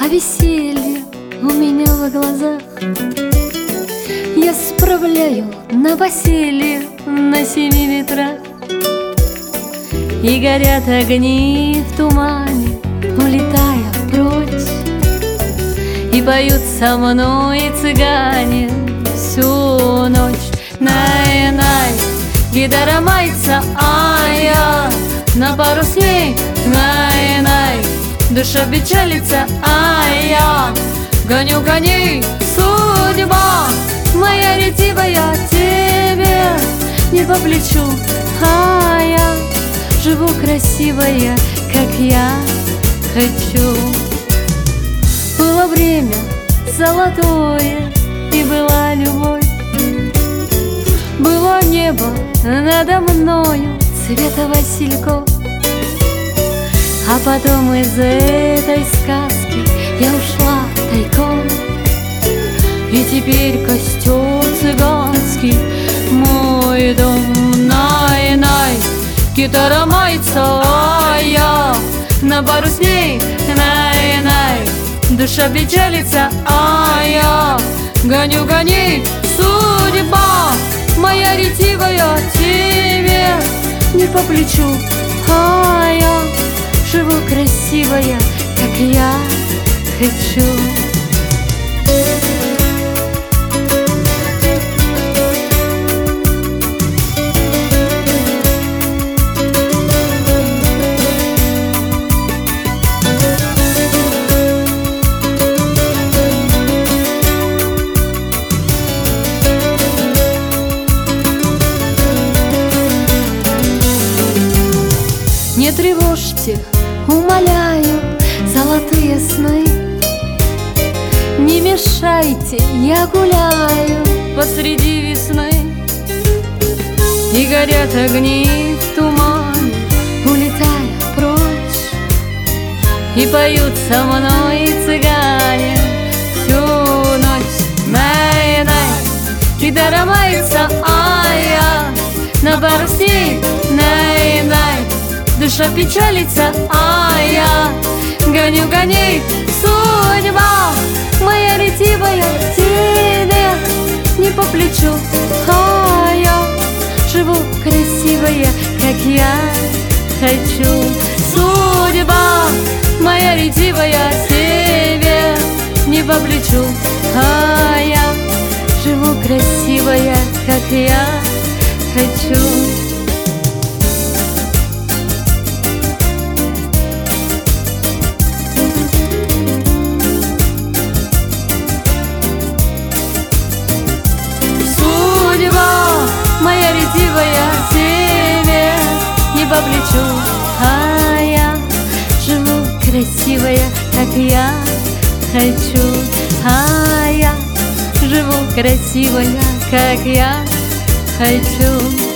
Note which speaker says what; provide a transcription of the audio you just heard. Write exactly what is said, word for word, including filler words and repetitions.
Speaker 1: веселье у меня в глазах. Я справляю новоселье на семи ветрах. И горят огни в тумане, улетая прочь. И поют со мной цыгане всю ночь. Най-най, гитара мается, а я на пару с ней. Най-най, душа печалится, а я гоню коней. Судьба моя ретивая тебе не по плечу, а я живу красивая, как я хочу. Было время золотое, и была любовь. Было небо надо мною цвета васильков. А потом из этой сказки я ушла тайком. И теперь костер цыганский мой дом. Най-най, гитара мается, а я на пару с ней. Най-най, душа печалится, а я гоню коней. Судьба моя ретивая тебе не по плечу, а я живу красивая, как я хочу. Не тревожьте, умоляю, золотые сны. Не мешайте, я гуляю посреди весны. И горят огни в тумане, улетая прочь. И поют со мной цыгане всю ночь. Най-най, гитара мается, а я на пару с ней. Най-най, душа печалится, а я гоню коней. Судьба моя ретивая тебе не по плечу, а я живу красивая, как я хочу. Судьба моя ретивая тебе не по плечу, а я живу красивая, как я хочу. Моя ретивая тебе не по плечу, а я живу красивая, как я хочу. А я живу красивая, как я хочу.